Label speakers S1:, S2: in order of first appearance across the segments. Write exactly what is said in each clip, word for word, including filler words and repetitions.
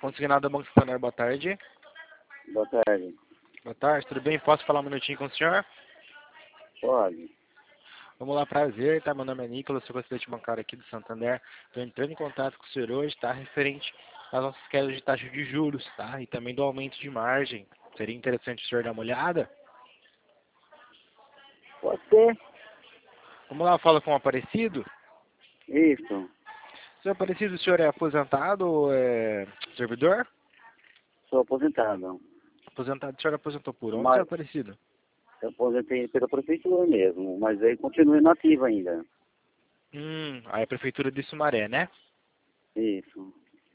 S1: Consignado Banco Santander, boa tarde.
S2: Boa tarde.
S1: Boa tarde, tudo bem? Posso falar um minutinho com o senhor?
S2: Pode.
S1: Vamos lá, prazer, tá? Meu nome é Nicolas, sou consulente bancário aqui do Santander. Estou entrando em contato com o senhor hoje, tá? Referente às nossas quedas de taxa de juros, tá? E também do aumento de margem. Seria interessante o senhor dar uma olhada?
S2: Pode ser.
S1: Vamos lá, fala com o Aparecido.
S2: Isso.
S1: Senhor Aparecido, o senhor é aposentado ou é servidor?
S2: Sou aposentado.
S1: Aposentado, o senhor aposentou por onde, senhor
S2: Mas
S1: Aparecido?
S2: eu aposentei pela prefeitura mesmo, mas aí continuo inativo ainda.
S1: Hum, aí a prefeitura de Sumaré, né?
S2: Isso.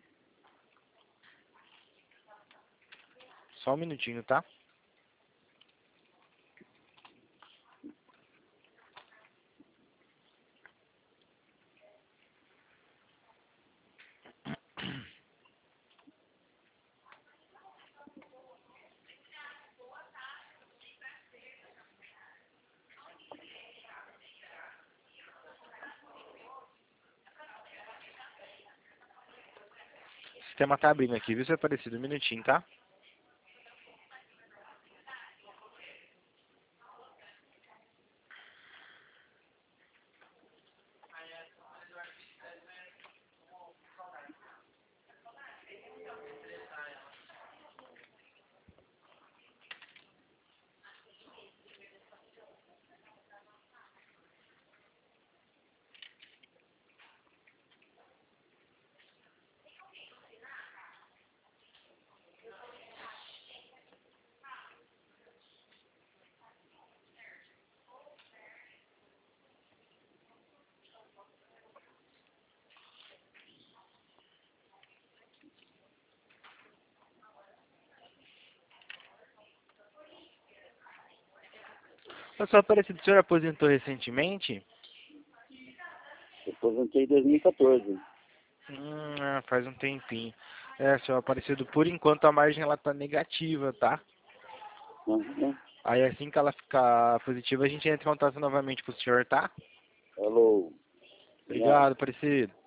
S1: Só um minutinho, tá? O sistema tá abrindo aqui, viu, senhor Aparecido? Um minutinho, tá? Ô, senhor Aparecido, o senhor aposentou recentemente?
S2: Eu aposentei em dois mil e quatorze.
S1: Hum, ah, faz um tempinho. É, senhor Aparecido, por enquanto a margem ela tá negativa, tá?
S2: Uhum.
S1: Aí assim que ela ficar positiva, a gente entra em contato novamente com o senhor, tá?
S2: Alô. Obrigado.
S1: Obrigado, Aparecido.